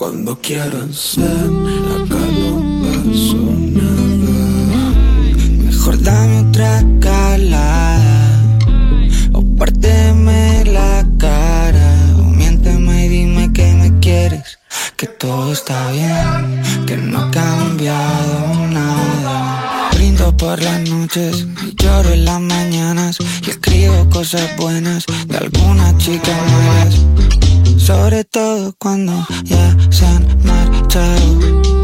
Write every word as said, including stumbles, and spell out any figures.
Cuando quieran ser, acá no pasó nada. Mejor dame otra calada, o párteme la cara, o miénteme y dime que me quieres, que todo está bien, que no ha cambiado nada. Brindo por las noches y lloro en las mañanas, y escribo cosas buenas de algunas chicas malas, sobre todo cuando ya se han marchado.